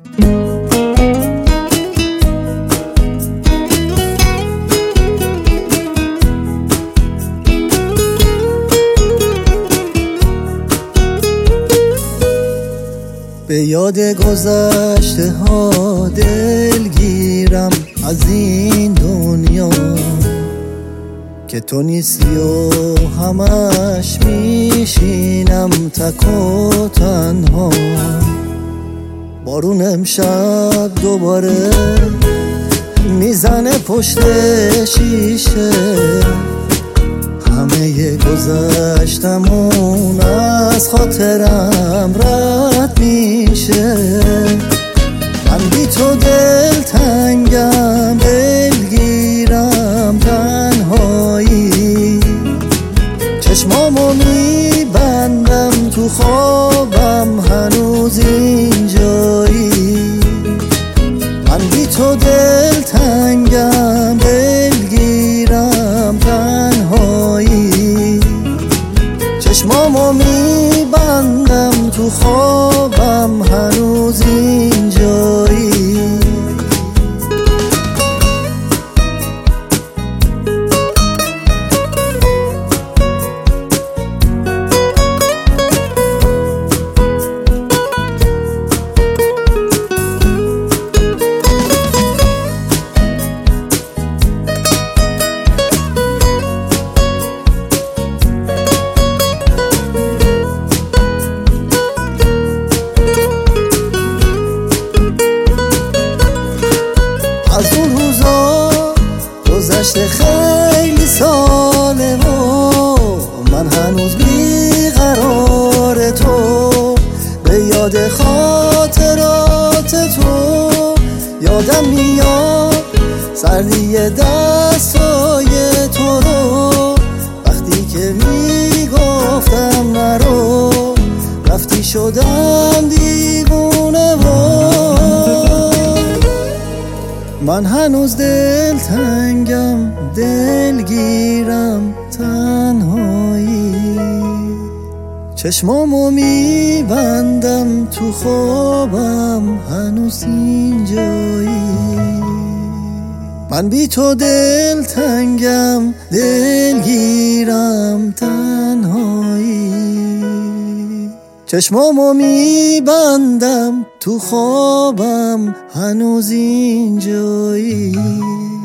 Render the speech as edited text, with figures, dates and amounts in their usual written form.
به یاد گذشته ها دلگیرم از این دنیا که تو نیستی و همش میشینم تک و تنها. بارون امشب دوباره میزنه پشت شیشه، همه گذشتمون از خاطرم رد میشه. من بی تو دل تنگم، دلگیرم تنهایی، چشمامو میبندم تو خوابم هنوز اینجایی. من بی تو دل تنگم، دلگیرم تنهایی، چشمامو میبندم تو خوابم هنوز اینجایی. از اون روزا گذشته خیلی ساله و من هنوز بیقرار تو. به یاد خاطرات تو یادم میاد سردی دستای تو رو، وقتی که میگفتم نرو رفتی شدم دیوونه و من هنوز دل تنگم، دلگیرم تنهایی، چشمامو میبندم تو خوابم هنوز اینجایی. من بی تو دل تنگم، دلگیرم تنهایی، چشمامو میبندم تو خوابم هنوز اینجایی.